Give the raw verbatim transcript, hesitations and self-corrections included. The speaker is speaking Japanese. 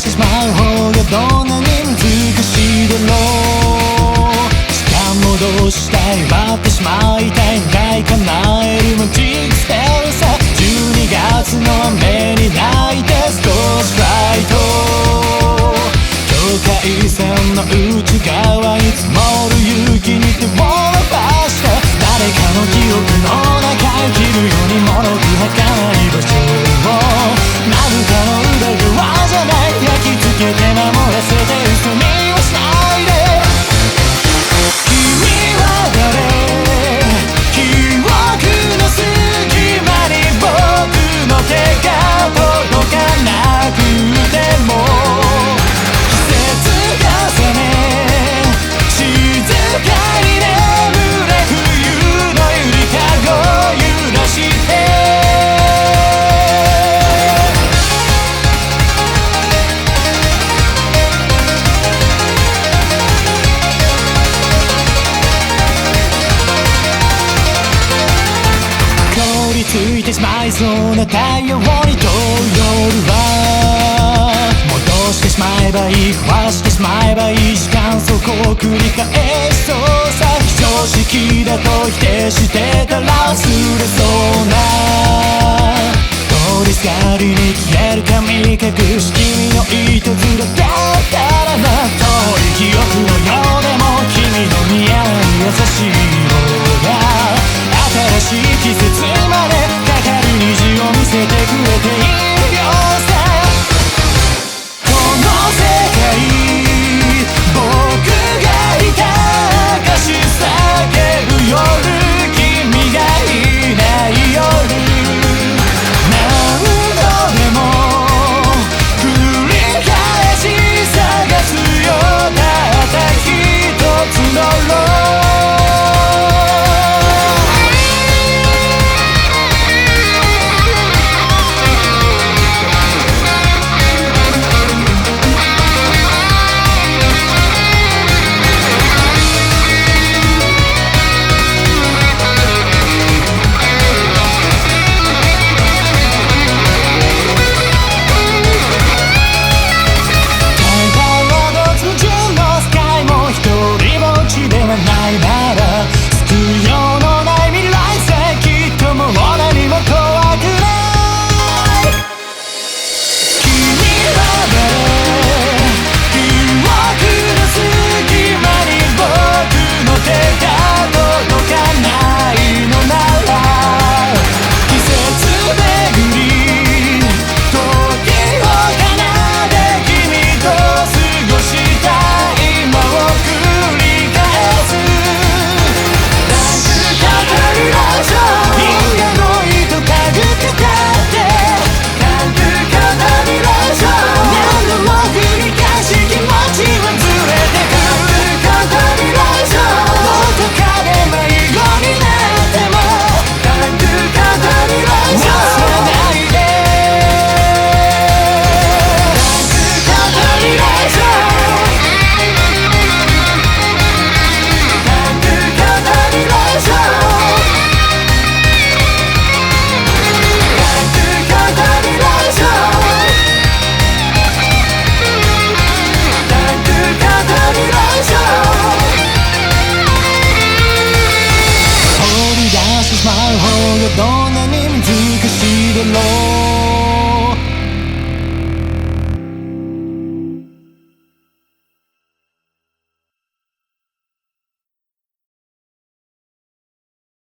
してしまう方がどんなに難しいだろう。時間戻したい、待ってしまいたい、願い叶えるマジックスペルさ。じゅうにがつの雨に泣いて少しフライト、境界線の内側に積もる雪に手を伸ばして、誰かの記憶の中生きるように脆く儚い場所を、何かの裏側じゃない、焼き付けて守らせて嘘にはしないで。君は誰、記憶の隙間に僕の手が届かなくても、季節重ね静かに眠れ、冬のゆりかご揺らして。凍りついてしまいそうな太陽に遠い夜は戻してしまえばいい、壊してしまえばいい、時間そこを繰り返しそうさ。非常識だと否定してたら忘れそうな、通りすがりに消える髪隠し君のいたずらだったらな。遠い記憶のようでも君の似合う優しい方が新しい季節